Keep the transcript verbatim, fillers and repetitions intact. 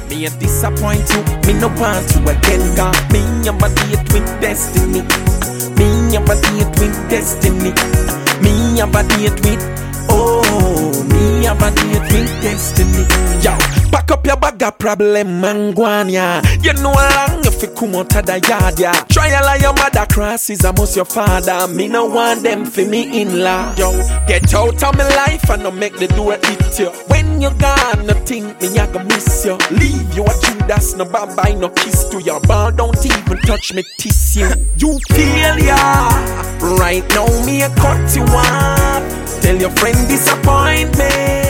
Me a disappoint you, me no want you again. Got me I'm a date with destiny. Me I'm a date with destiny. Me I'm a date with, oh, me I'm a date with destiny. Yo, pack up your bag of problem, man, guanya. You know long if you come out of the yard, yeah. Trial of your mother crosses, almost your father. Me no want them for me in law. Yo, get out of my life and no make the door hit you. When you gone, no think me I gonna miss you. Leave you a Judas, no bye-bye, no kiss to your ball. Don't even touch me, kiss you. You failure. Right now, me a cut you off. Tell your friend disappointment.